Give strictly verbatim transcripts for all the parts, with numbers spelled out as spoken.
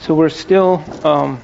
So we're still um,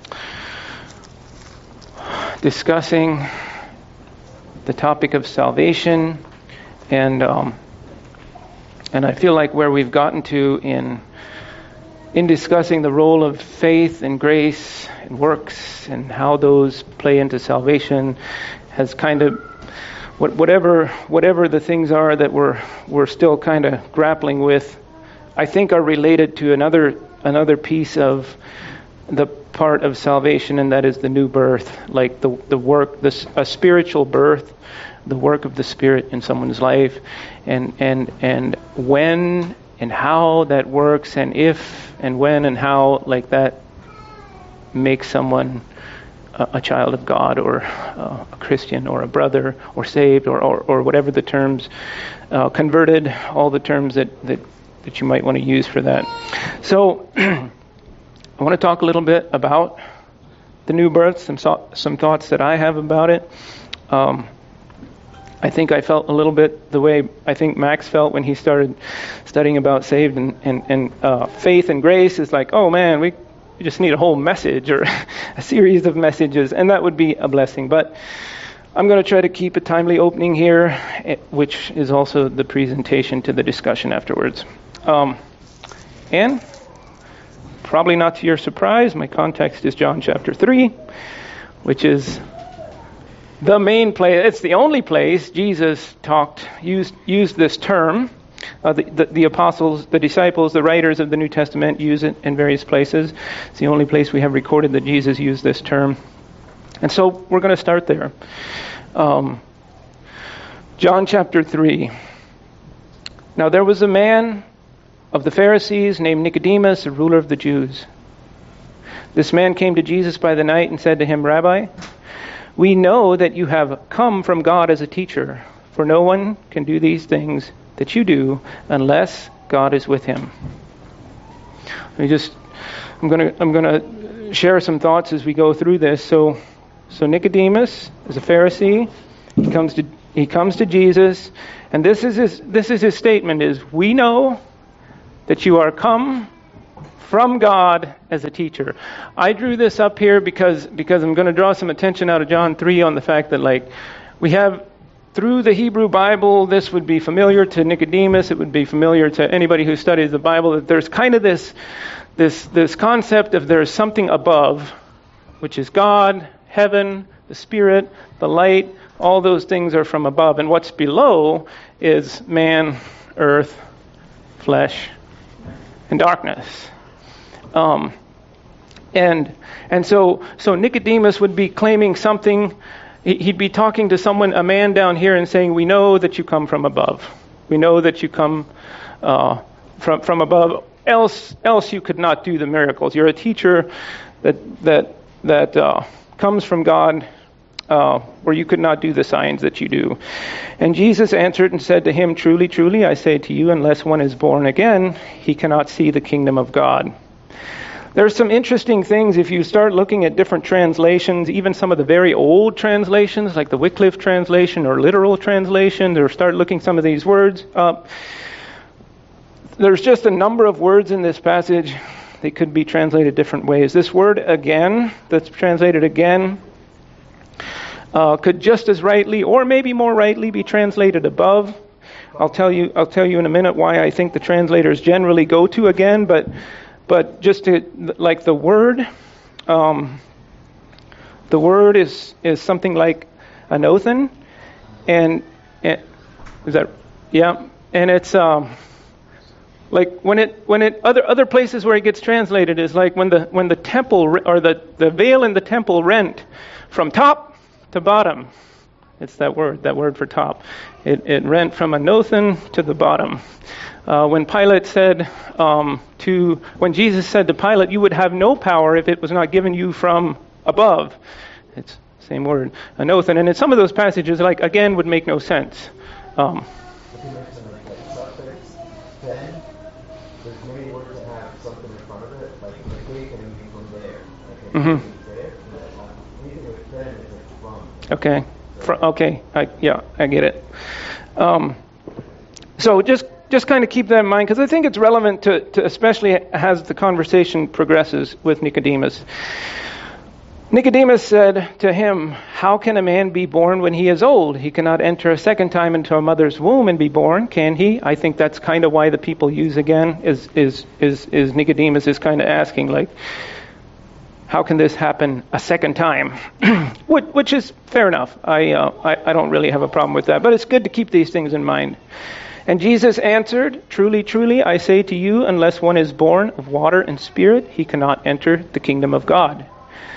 discussing the topic of salvation, and um, and I feel like where we've gotten to in in discussing the role of faith and grace and works and how those play into salvation has kind of what, whatever whatever the things are that we're we're still kind of grappling with, I think are related to another another piece of the part of salvation, and that is the new birth, like the the work, this a spiritual birth, the work of the Spirit in someone's life, and and and when and how that works, and if and when and how like that makes someone a, a child of God, or uh, a Christian, or a brother, or saved, or or, or whatever the terms, uh, converted, all the terms that that. that you might want to use for that. So I want to talk a little bit about the new birth, some so, some thoughts that I have about it. Um, I think I felt a little bit the way I think Max felt when he started studying about saved and, and, and uh, faith and grace. Is like, oh man, we, we just need a whole message or a series of messages, and that would be a blessing. But I'm going to try to keep a timely opening here, which is also the presentation to the discussion afterwards. Um, and probably not to your surprise, my context is John chapter three, which is the main place. It's the only place Jesus talked, used used this term. Uh, the, the, the apostles, the disciples, the writers of the New Testament use it in various places. It's the only place we have recorded that Jesus used this term. And so we're going to start there. Um, John chapter three. Now there was a man of the Pharisees named Nicodemus, a ruler of the Jews. This man came to Jesus by the night and said to him, Rabbi, we know that you have come from God as a teacher, for no one can do these things that you do unless God is with him. Let me just, I'm going to I'm going to share some thoughts as we go through this. So, so Nicodemus is a Pharisee. He comes to he comes to Jesus, and this is his this is his statement: is we know that you are come from God as a teacher. I drew this up here because because I'm going to draw some attention out of John three on the fact that, like, we have through the Hebrew Bible, this would be familiar to Nicodemus, it would be familiar to anybody who studies the Bible, that there's kind of this this this concept of there's something above, which is God, heaven, the Spirit, the light, all those things are from above, and what's below is man, earth, flesh, and darkness. Um, and and so so Nicodemus would be claiming something. He'd be talking to someone, a man down here, and saying, we know that you come from above. We know that you come uh, from from above. Else else you could not do the miracles. You're a teacher that that that uh, comes from God, uh, where you could not do the signs that you do. And Jesus answered and said to him, Truly, truly, I say to you, unless one is born again, he cannot see the kingdom of God. There's some interesting things if you start looking at different translations, even some of the very old translations, like the Wycliffe translation or literal translation, or start looking some of these words up. There's just a number of words in this passage. They could be translated different ways. This word again, that's translated again, uh, could just as rightly, or maybe more rightly, be translated above. I'll tell you. I'll tell you in a minute why I think the translators generally go to again, but. But just to, like the word, um, the word is, is something like anothen, and, and is that yeah, and it's um, like when it when it other other places where it gets translated is like when the when the temple or the, the veil in the temple rent from top to bottom. It's that word, that word for top. It it rent from anothen to the bottom. Uh, when Pilate said um, to, when Jesus said to Pilate, you would have no power if it was not given you from above. It's the same word, anothen. And in some of those passages, like, again, would make no sense. Um, mm-hmm. Okay. For, okay. I, yeah, I get it. Um, so just just kind of keep that in mind, because I think it's relevant to, to especially as the conversation progresses with Nicodemus. Nicodemus said to him, "How can a man be born when he is old? He cannot enter a second time into a mother's womb and be born, can he?" I think that's kind of why the people use again, is is is, is Nicodemus is kind of asking, like, how can this happen a second time? which, which is fair enough. I, uh, I I don't really have a problem with that, but it's good to keep these things in mind. And Jesus answered, "Truly, truly, I say to you, unless one is born of water and spirit, he cannot enter the kingdom of God."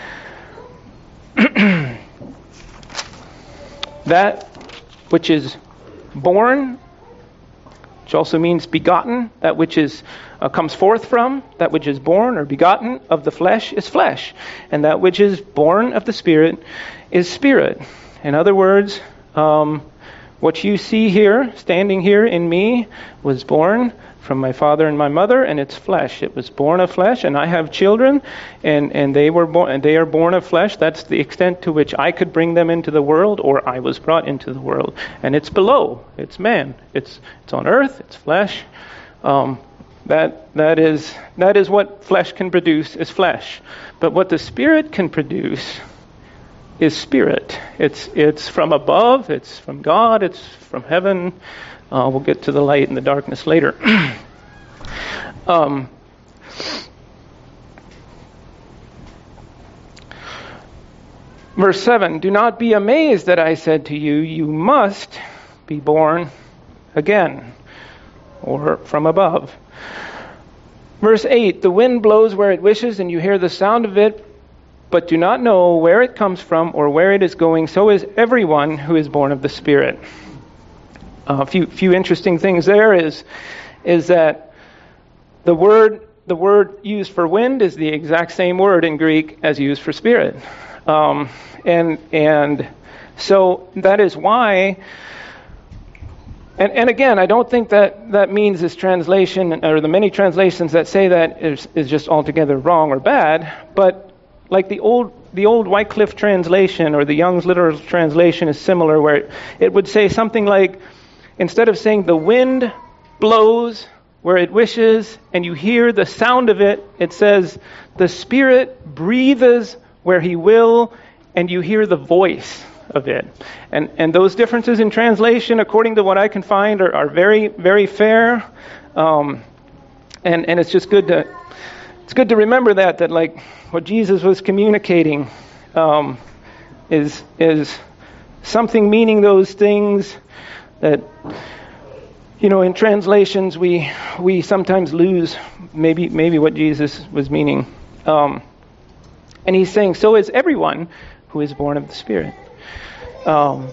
That which is born, which also means begotten, that which is uh, comes forth from, that which is born or begotten of the flesh is flesh, and that which is born of the Spirit is spirit. In other words, um, what you see here, standing here in me, was born from my father and my mother, and it's flesh. It was born of flesh, and I have children, and, and they were born, and they are born of flesh. That's the extent to which I could bring them into the world, or I was brought into the world. And it's below. It's man. It's it's on earth. It's flesh. Um, that that is that is what flesh can produce, is flesh. But what the Spirit can produce is spirit. It's it's from above. It's from God. It's from heaven. Uh, we'll get to the light and the darkness later. um, verse seven, "Do not be amazed that I said to you, you must be born again," or from above. Verse eight, "The wind blows where it wishes, and you hear the sound of it, but do not know where it comes from or where it is going. So is everyone who is born of the Spirit." A uh, few few interesting things there is is that the word the word used for wind is the exact same word in Greek as used for spirit, um, and and so that is why. And, and again, I don't think that that means this translation, or the many translations that say that, is, is just altogether wrong or bad. But like the old the old Wycliffe translation or the Young's Literal Translation is similar, where it, it would say something like, instead of saying the wind blows where it wishes and you hear the sound of it, it says the Spirit breathes where he will and you hear the voice of it. And and those differences in translation, according to what I can find, are, are very, very fair. Um, and, and it's just good to it's good to remember that, that like what Jesus was communicating um, is is something meaning those things that, you know, in translations we we sometimes lose maybe maybe what Jesus was meaning. Um, and he's saying, so is everyone who is born of the Spirit. Um,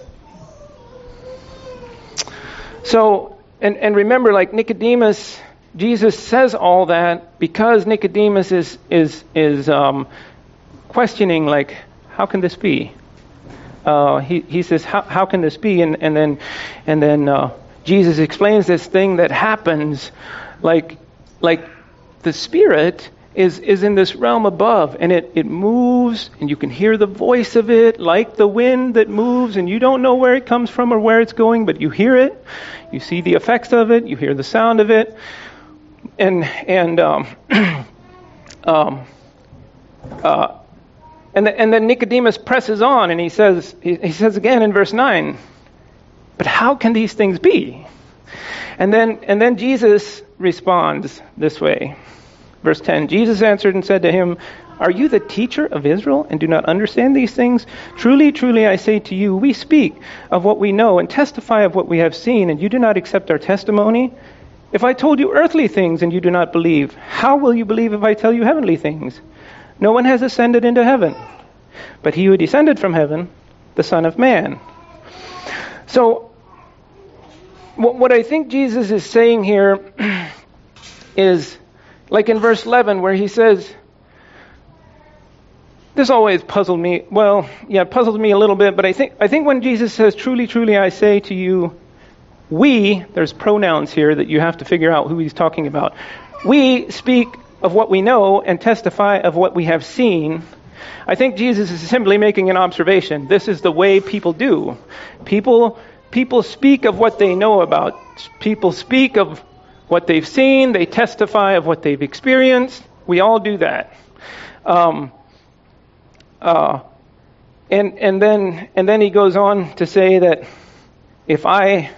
so, and, and remember, like Nicodemus, Jesus says all that because Nicodemus is is is um, questioning, like, how can this be? Uh, he he says, how how can this be? And and then and then uh, Jesus explains this thing that happens, like like the Spirit is is in this realm above, and it, it moves, and you can hear the voice of it like the wind that moves, and you don't know where it comes from or where it's going, but you hear it, you see the effects of it, you hear the sound of it, and and um, um, uh, and the, and then Nicodemus presses on, and he says he, he says again in verse nine, but how can these things be? And then and then Jesus responds this way. Verse ten, Jesus answered and said to him, are you the teacher of Israel and do not understand these things? Truly, truly, I say to you, we speak of what we know and testify of what we have seen, and you do not accept our testimony. If I told you earthly things and you do not believe, how will you believe if I tell you heavenly things? No one has ascended into heaven, but he who descended from heaven, the Son of Man. So, what I think Jesus is saying here is, like in verse eleven, where he says, this always puzzled me. Well, yeah, it puzzled me a little bit, but I think I think when Jesus says, truly, truly, I say to you, we, there's pronouns here that you have to figure out who he's talking about. We speak of what we know and testify of what we have seen. I think Jesus is simply making an observation. This is the way people do. People, people speak of what they know about People speak of what they've seen. They testify of what they've experienced. We all do that. Um, uh, and and then and then he goes on to say that if I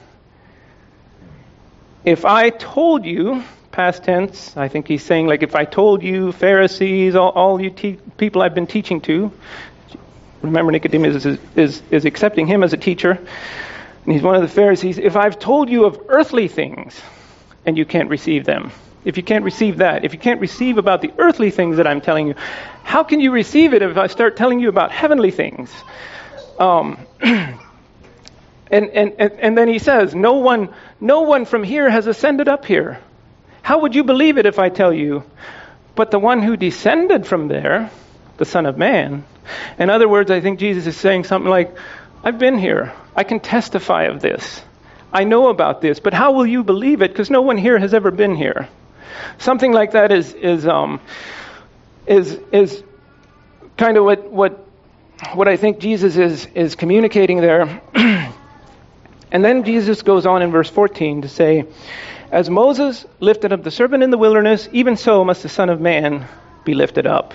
if I told you, past tense, I think he's saying, like, if I told you, Pharisees, all, all you te- people I've been teaching to, remember Nicodemus is, is is accepting him as a teacher, and he's one of the Pharisees. If I've told you of earthly things and you can't receive them, if you can't receive that, if you can't receive about the earthly things that I'm telling you, how can you receive it if I start telling you about heavenly things? Um, and, and, and, and then he says, no one, no one from here has ascended up here. How would you believe it if I tell you? But the one who descended from there, the Son of Man. In other words, I think Jesus is saying something like, I've been here. I can testify of this. I know about this, but how will you believe it? Because no one here has ever been here. Something like that is is um is is kind of what what what I think Jesus is is communicating there. And then Jesus goes on in verse fourteen to say, as Moses lifted up the serpent in the wilderness, even so must the Son of Man be lifted up.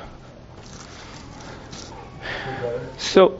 So.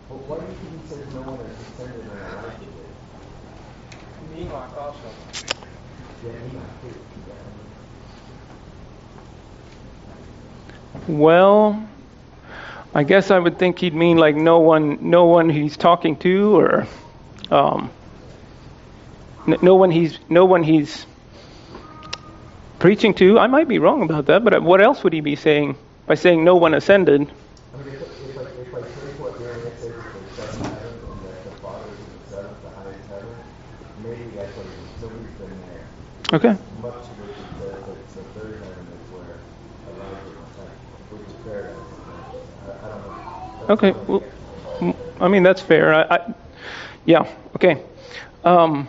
Well, I guess I would think he'd mean like no one, no one he's talking to, or um, n- no one he's, no one he's preaching to. I might be wrong about that, but what else would he be saying by saying no one ascended? I mean, if, if, like, if like take what Jeremiah says is the seventh heaven, and that the Father is in the seventh, the highest heaven, maybe that's what he's, nobody's been there. Okay. Much of it is that it's the third heaven is where Elijah was at, which is paradise. I, I don't know. Okay. Well, I mean, that's fair. I, I, yeah. Okay. Um,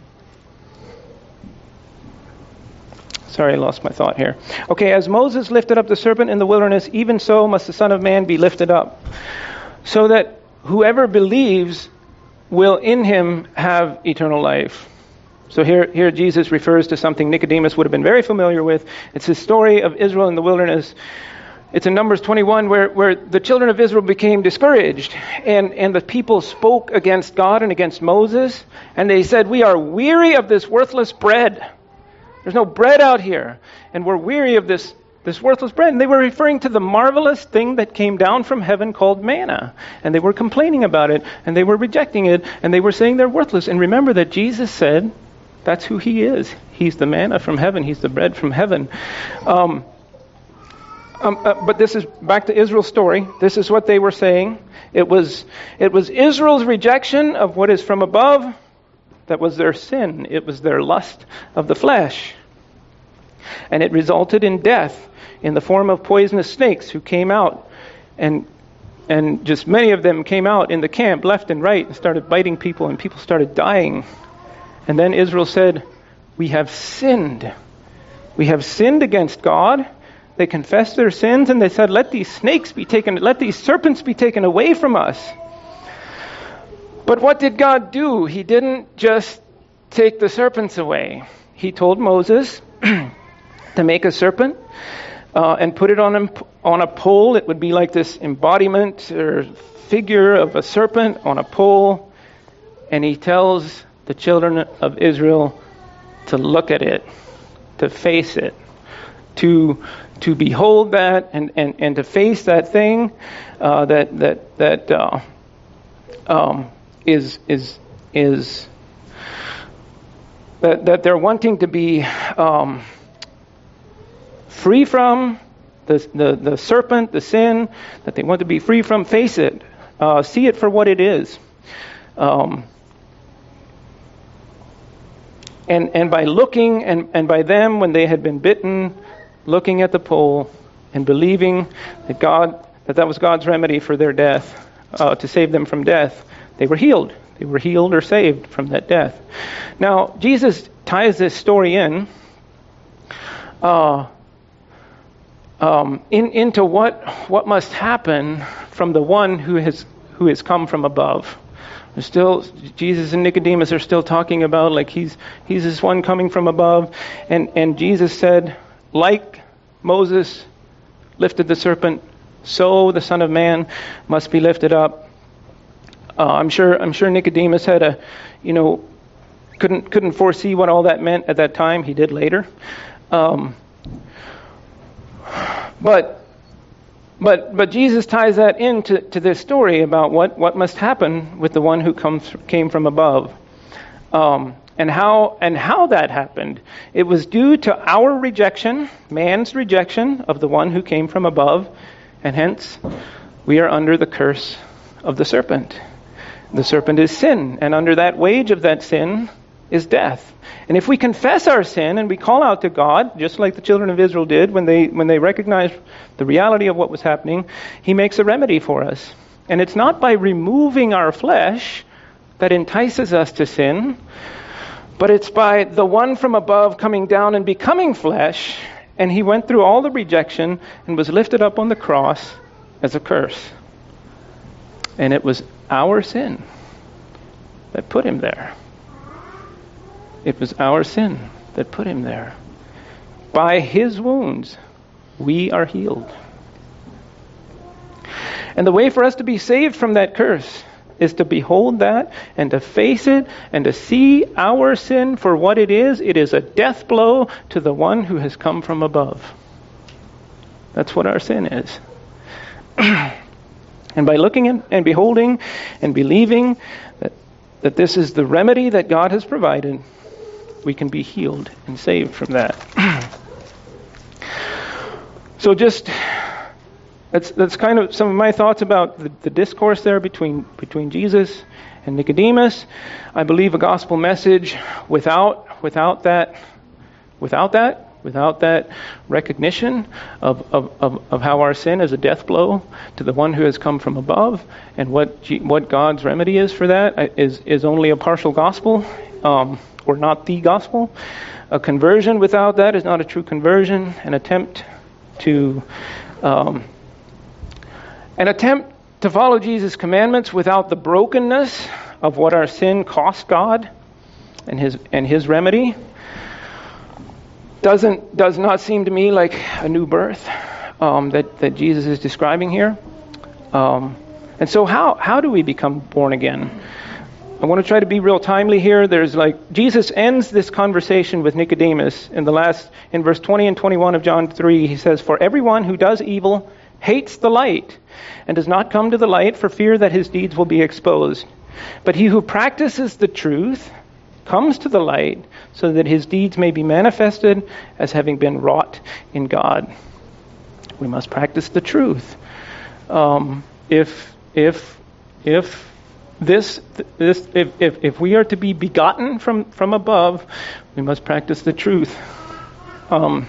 sorry, I lost my thought here. Okay. As Moses lifted up the serpent in the wilderness, even so must the Son of Man be lifted up, so that whoever believes will in him have eternal life. So here, here Jesus refers to something Nicodemus would have been very familiar with. It's the story of Israel in the wilderness. It's in Numbers twenty-one where, where the children of Israel became discouraged, and, and the people spoke against God and against Moses, and they said, we are weary of this worthless bread. There's no bread out here, and we're weary of this, this worthless bread. And they were referring to the marvelous thing that came down from heaven called manna, and they were complaining about it, and they were rejecting it, and they were saying they're worthless. And remember that Jesus said, that's who he is. He's the manna from heaven. He's the bread from heaven. Um, um, uh, but this is back to Israel's story. This is what they were saying. It was it was Israel's rejection of what is from above that was their sin. It was their lust of the flesh. And it resulted in death in the form of poisonous snakes who came out, and and just many of them came out in the camp left and right and started biting people, and people started dying. And then Israel said, we have sinned. We have sinned against God. They confessed their sins, and they said, let these snakes be taken, let these serpents be taken away from us. But what did God do? He didn't just take the serpents away. He told Moses to make a serpent uh, and put it on a, on a pole. It would be like this embodiment or figure of a serpent on a pole. And he tells the children of Israel to look at it, to face it, to to behold that, and, and, and to face that thing uh, that that that uh, um, is is is that that they're wanting to be um, free from the, the the serpent, the sin that they want to be free from. Face it, uh, see it for what it is. Um, And and by looking, and, and by them, when they had been bitten, looking at the pole and believing that God, that that was God's remedy for their death, uh, to save them from death, they were healed. They were healed or saved from that death. Now, Jesus ties this story in, uh, um, in into what what must happen from the one who has who has come from above. There's still, Jesus and Nicodemus are still talking about like he's he's this one coming from above. And, and Jesus said, like Moses lifted the serpent, so the Son of Man must be lifted up. Uh, I'm sure I'm sure Nicodemus had a, you know, couldn't couldn't foresee what all that meant at that time. He did later. Um, but But but Jesus ties that into to this story about what, what must happen with the one who comes came from above, um, and how and how that happened. It was due to our rejection, man's rejection of the one who came from above, and hence we are under the curse of the serpent. The serpent is sin, and under that wage of that sin is death. And if we confess our sin and we call out to God, just like the children of Israel did when they when they recognized the reality of what was happening, He makes a remedy for us. And it's not by removing our flesh that entices us to sin, but it's by the one from above coming down and becoming flesh, and He went through all the rejection and was lifted up on the cross as a curse. And it was our sin that put Him there. It was our sin that put Him there. By His wounds, we are healed. And the way for us to be saved from that curse is to behold that and to face it and to see our sin for what it is. It is a death blow to the one who has come from above. That's what our sin is. And by looking at, and beholding and believing that, that this is the remedy that God has provided, we can be healed and saved from that. So just, that's that's kind of some of my thoughts about the, the discourse there between between Jesus and Nicodemus. I believe a gospel message without without that without that without that recognition of, of, of, of how our sin is a death blow to the one who has come from above, and what G, what God's remedy is for that is is only a partial gospel. Um, or not the gospel. A conversion without that is not a true conversion. An attempt to um, an attempt to follow Jesus' commandments without the brokenness of what our sin cost God and his and his remedy doesn't does not seem to me like a new birth um, that, that Jesus is describing here. Um, and so how how do we become born again? I want to try to be real timely here. There's like, Jesus ends this conversation with Nicodemus in the last, in verse twenty and twenty-one of John three. He says, "For everyone who does evil hates the light and does not come to the light for fear that his deeds will be exposed. But he who practices the truth comes to the light so that his deeds may be manifested as having been wrought in God." We must practice the truth. Um, if, if, if, This, this, if, if, if we are to be begotten from, from above, we must practice the truth. Um,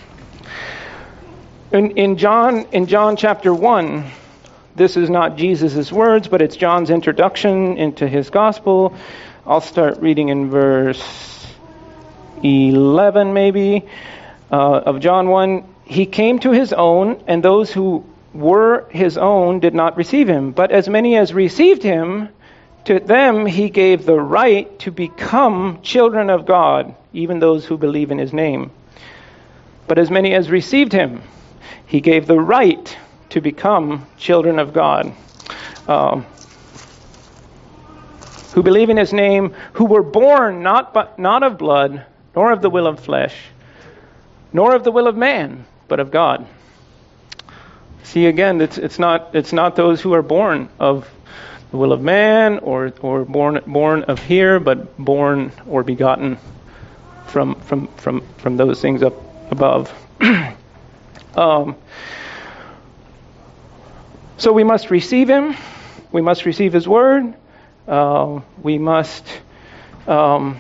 in, in John, in John chapter one, this is not Jesus' words, but it's John's introduction into his gospel. I'll start reading in verse eleven, maybe, uh, of John one. "He came to his own, and those who were his own did not receive him. But as many as received him, to them he gave the right to become children of God, even those who believe in his name. But as many as received him, he gave the right to become children of God, um, who believe in his name, who were born not but not of blood, nor of the will of flesh, nor of the will of man, but of God." See, again, it's it's not it's not those who are born of the will of man or or born born of here, but born or begotten from from from from those things up above. um, so we must receive him. We must receive his word. Uh, we must um,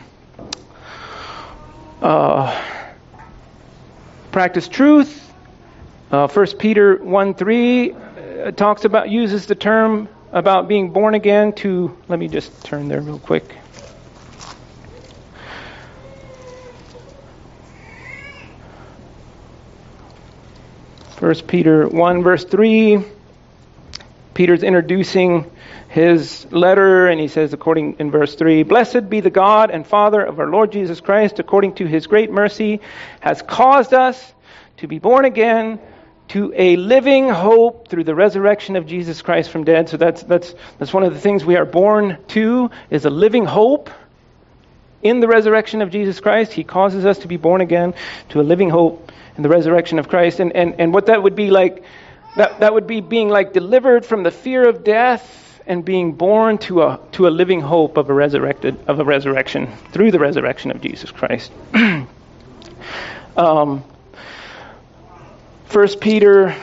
uh, practice truth. Uh, First Peter one three uh, talks about, uses the term about being born again to, let me just turn there real quick. First Peter one verse three, Peter's introducing his letter, and he says, according in verse three, "Blessed be the God and Father of our Lord Jesus Christ, according to his great mercy, has caused us to be born again to a living hope through the resurrection of Jesus Christ from dead." So that's that's that's one of the things we are born to, is a living hope in the resurrection of Jesus Christ. He causes us to be born again to a living hope in the resurrection of Christ. And and, and what that would be like, that, that would be being like delivered from the fear of death and being born to a to a living hope of a resurrected of a resurrection through the resurrection of Jesus Christ. um, First Peter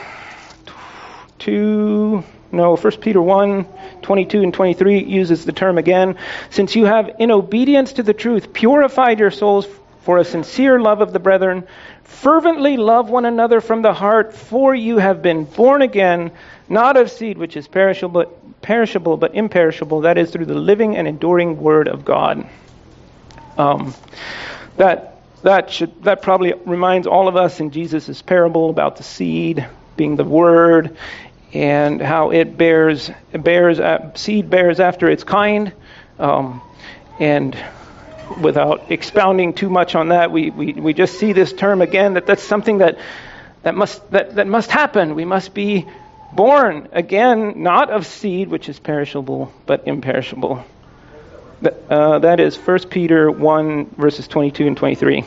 two, no, First Peter one, twenty-two and twenty-three uses the term again. "Since you have, in obedience to the truth, purified your souls for a sincere love of the brethren, fervently love one another from the heart, for you have been born again, not of seed which is perishable, but perishable but imperishable, that is, through the living and enduring word of God." Um, that that should that probably reminds all of us in Jesus' parable about the seed being the word, and how it bears bears uh, seed bears after its kind. Um, and without expounding too much on that, we, we, we just see this term again, that that's something that that must that, that must happen. We must be born again, not of seed which is perishable, but imperishable. Uh, that is First Peter one, verses twenty-two and twenty-three.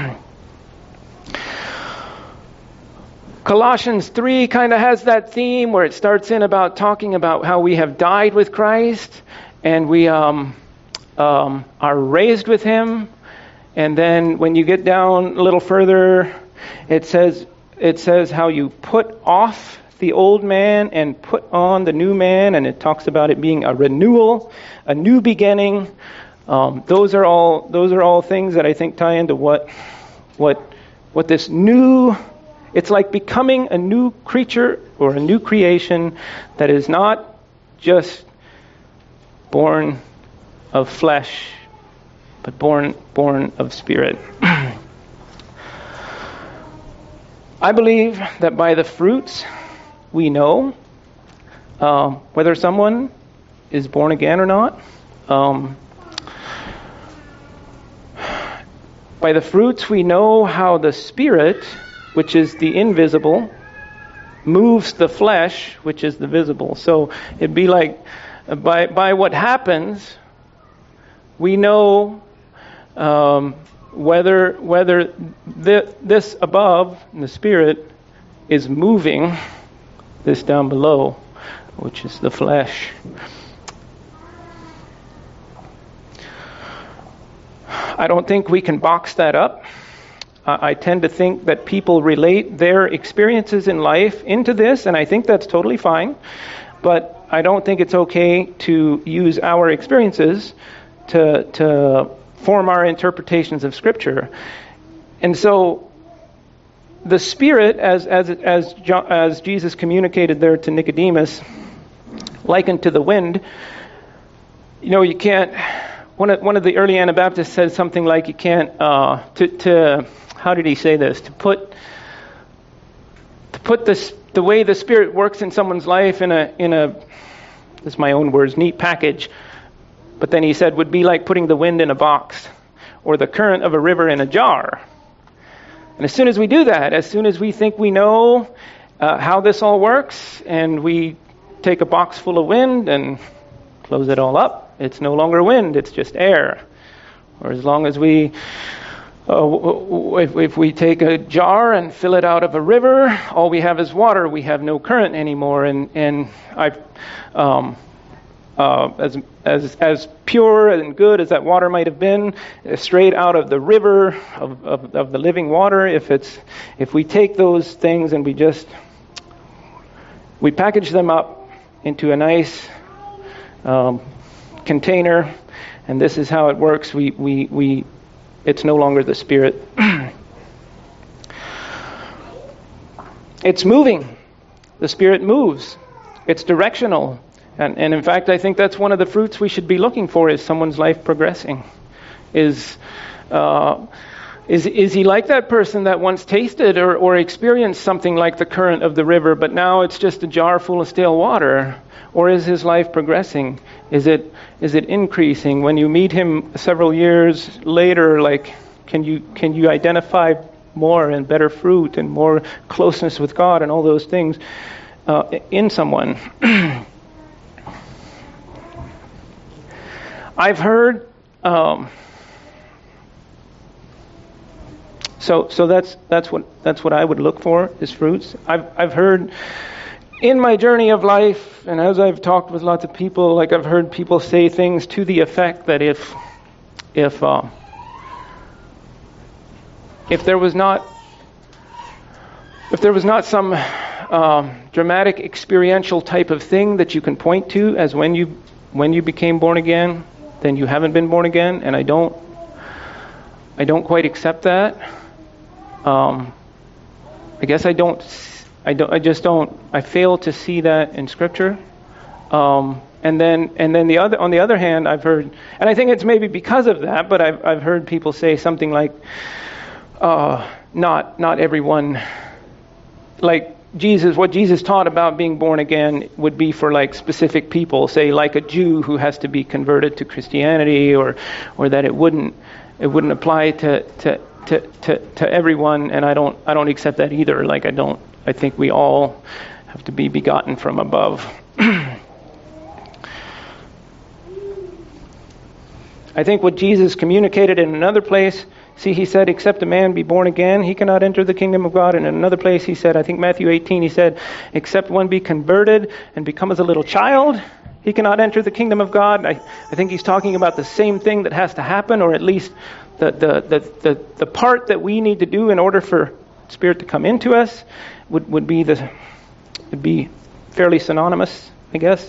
Colossians three kind of has that theme where it starts in about talking about how we have died with Christ, and we um, um, are raised with him. And then when you get down a little further, it says it says how you put off the old man and put on the new man, and it talks about it being a renewal, a new beginning. Um, those are all those are all things that I think tie into what what what this new. It's like becoming a new creature or a new creation that is not just born of flesh, but born born of spirit. I believe that by the fruits we know um, whether someone is born again or not. Um, by the fruits we know how the Spirit, which is the invisible, moves the flesh, which is the visible. So it'd be like, by by what happens, we know um, whether whether th- this above, the Spirit, is moving this down below, which is the flesh. I don't think we can box that up. I tend to think that people relate their experiences in life into this, and I think that's totally fine. But I don't think it's okay to use our experiences to to form our interpretations of Scripture. And so, the Spirit, as as as as Jesus communicated there to Nicodemus, likened to the wind. You know, you can't. One of one of the early Anabaptists said something like, you can't uh, to to. How did he say this? To put to put this the way the Spirit works in someone's life in a in a this is my own words, neat package. But then he said would be like putting the wind in a box or the current of a river in a jar. And as soon as we do that, as soon as we think we know uh, how this all works, and we take a box full of wind and close it all up, it's no longer wind, it's just air. Or as long as we Uh, if, if we take a jar and fill it out of a river, all we have is water. We have no current anymore. And and I, um, uh, as as as pure and good as that water might have been, straight out of the river of, of, of the living water, if it's if we take those things and we just we package them up into a nice um, container, and this is how it works. We we we. It's no longer the Spirit. It's moving. The Spirit moves. It's directional. And, and in fact, I think that's one of the fruits we should be looking for, is someone's life progressing. Is uh, Is is he like that person that once tasted or, or experienced something like the current of the river, but now it's just a jar full of stale water? Or is his life progressing? Is it is it increasing? When you meet him several years later, like can you can you identify more and better fruit and more closeness with God and all those things uh, in someone? I've heard. Um, So, so that's that's what that's what I would look for is fruits. I've I've heard in my journey of life, and as I've talked with lots of people, like I've heard people say things to the effect that if if uh, if there was not if there was not some um, dramatic experiential type of thing that you can point to as when you when you became born again, then you haven't been born again, and I don't I don't quite accept that. Um, I guess I don't, I don't, I just don't, I fail to see that in Scripture. Um, and then, and then the other, on the other hand, I've heard, and I think it's maybe because of that, but I've, I've heard people say something like, uh, not, not everyone, like Jesus, what Jesus taught about being born again would be for like specific people, say like a Jew who has to be converted to Christianity, or, or that it wouldn't, it wouldn't apply to, to, To, to to everyone, and I don't I don't accept that either. Like I don't I think we all have to be begotten from above. I think what Jesus communicated in another place, see, he said, except a man be born again, he cannot enter the kingdom of God. And in another place he said, I think Matthew eighteen, he said, except one be converted and become as a little child, he cannot enter the kingdom of God. I, I think he's talking about the same thing that has to happen, or at least the the, the, the the part that we need to do in order for Spirit to come into us would, would be the would be fairly synonymous, I guess.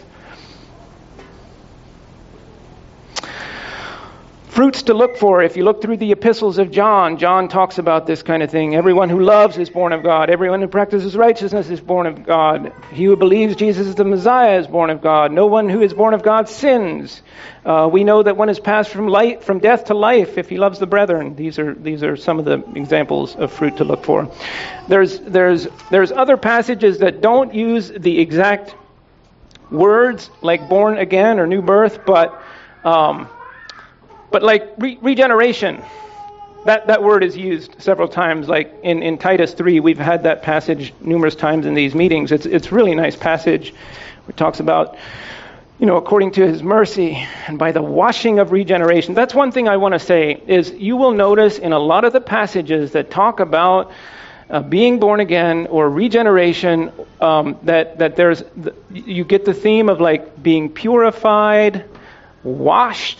Fruits to look for. If you look through the epistles of John, John talks about this kind of thing. Everyone who loves is born of God. Everyone who practices righteousness is born of God. He who believes Jesus is the Messiah is born of God. No one who is born of God sins. Uh, we know that one is passed from light, from death to life if he loves the brethren. These are these are some of the examples of fruit to look for. There's there's there's other passages that don't use the exact words like born again or new birth, but um, But like re- regeneration, that, that word is used several times. Like in, in Titus three, we've had that passage numerous times in these meetings. It's it's really a nice passage. It talks about, you know, according to his mercy and by the washing of regeneration. That's one thing I want to say is you will notice in a lot of the passages that talk about uh, being born again or regeneration, um, that that there's the, you get the theme of like being purified, washed.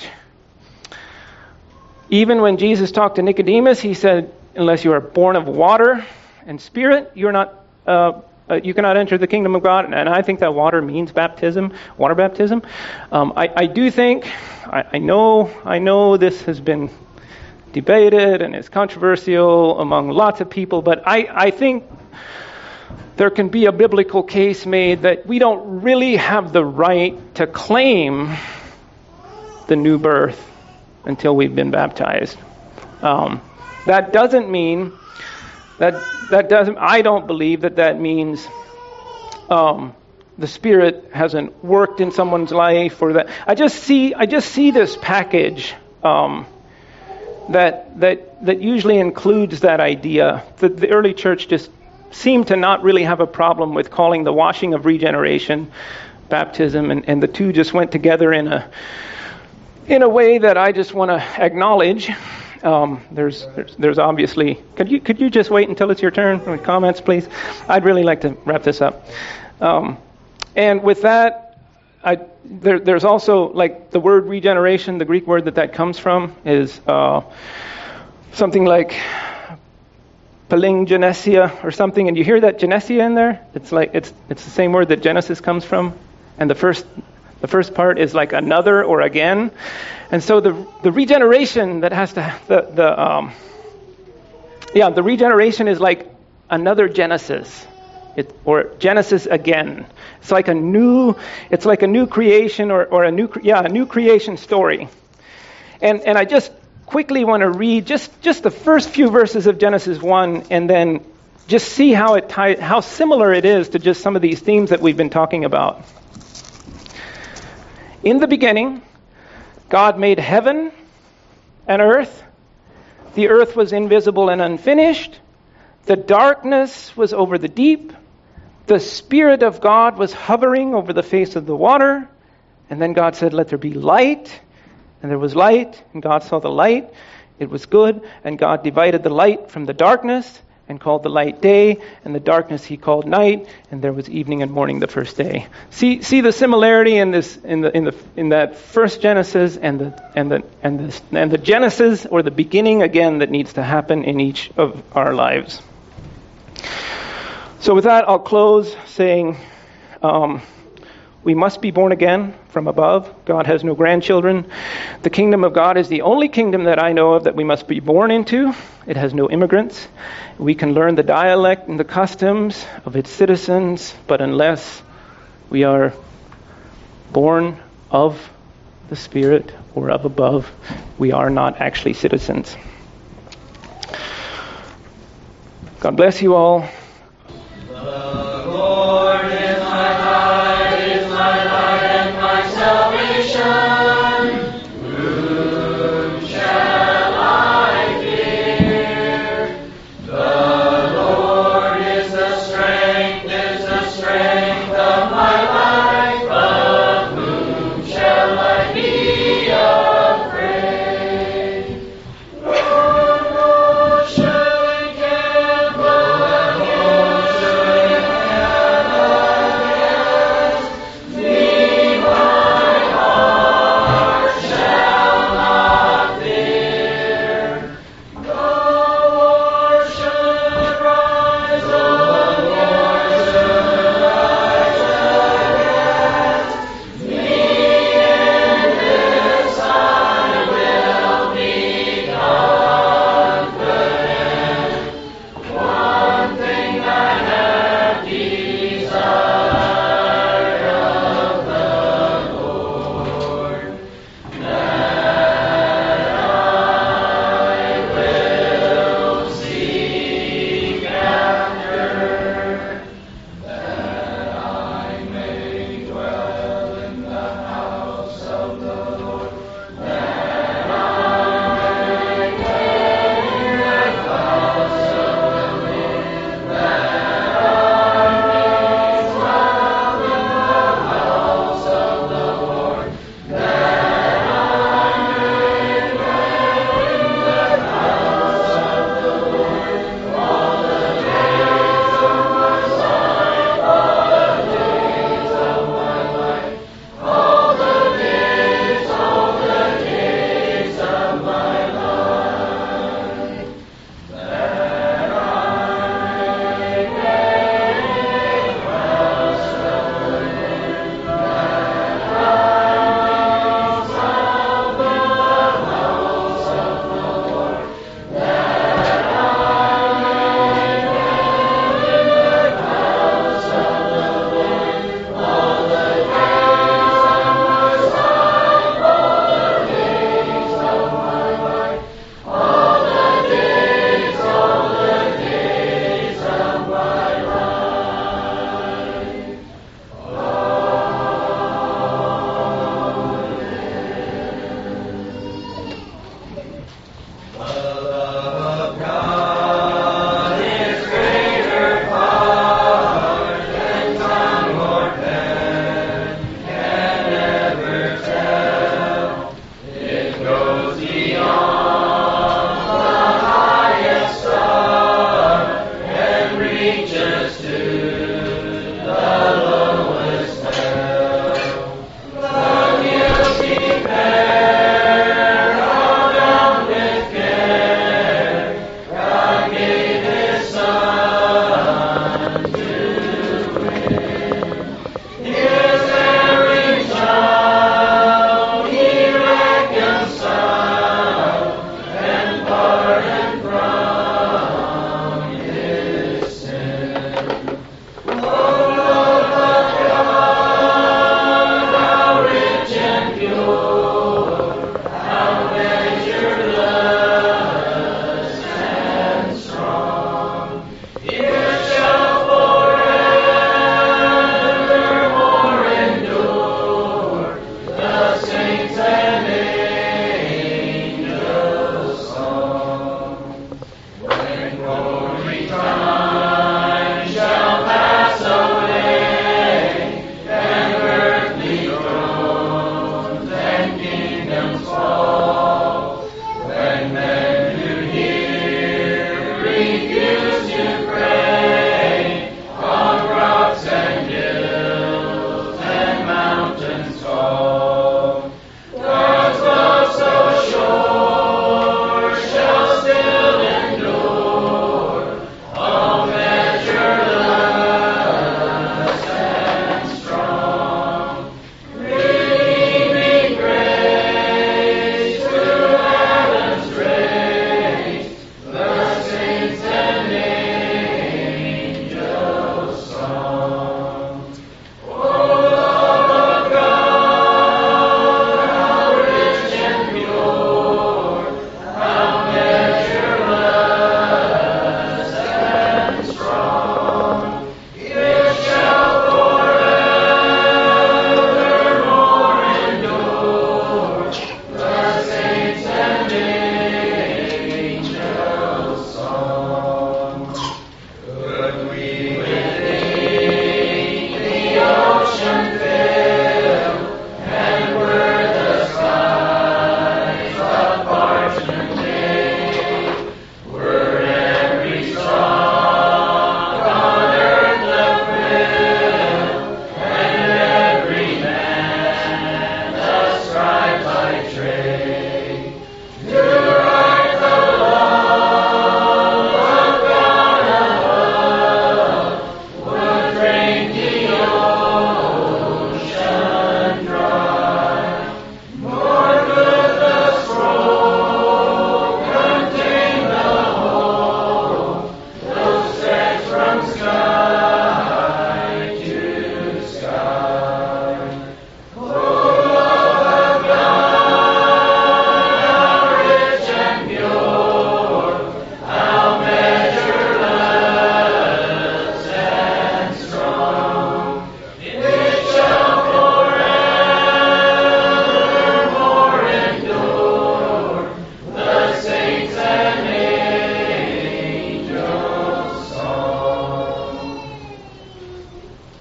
Even when Jesus talked to Nicodemus, he said, unless you are born of water and spirit, you're not, uh, uh, you cannot enter the kingdom of God. And I think that water means baptism, water baptism. Um, I, I do think, I, I know, I know this has been debated and is controversial among lots of people, but I, I think there can be a biblical case made that we don't really have the right to claim the new birth until we've been baptized. Um, that doesn't mean that that doesn't. I don't believe that that means um, the Spirit hasn't worked in someone's life, or that. I just see. I just see this package um, that that that usually includes that idea. The, the early church just seemed to not really have a problem with calling the washing of regeneration baptism, and, and the two just went together in a. In a way that I just want to acknowledge. Um, there's, there's, there's obviously. Could you, could you just wait until it's your turn? Comments, please. I'd really like to wrap this up. Um, and with that, I, there, there's also like the word regeneration. The Greek word that that comes from is uh, something like palingenesia or something. And you hear that genesia in there? It's like it's it's the same word that Genesis comes from, and the first. The first part is like another or again. And so the the regeneration that has to, the, the um, yeah, the regeneration is like another Genesis. It, or Genesis again. It's like a new, it's like a new creation or, or a new, yeah, a new creation story. And and I just, quickly want to read just, just the first few verses of Genesis one and then just see how it tie, how similar it is to just some of these themes that we've been talking about. In the beginning, God made heaven and earth. The earth was invisible and unfinished. The darkness was over the deep. The Spirit of God was hovering over the face of the water. And then God said, "Let there be light." And there was light, and God saw the light. It was good. And God divided the light from the darkness and called the light day, and the darkness he called night. And there was evening and morning the first day. See, see the similarity in this, in the, in the, in that first Genesis and the, and the, and the, and the Genesis, or the beginning again, that needs to happen in each of our lives. So with that, I'll close saying, um, we must be born again from above. God has no grandchildren. The kingdom of God is the only kingdom that I know of that we must be born into. It has no immigrants. We can learn the dialect and the customs of its citizens, but unless we are born of the Spirit or of above, we are not actually citizens. God bless you all.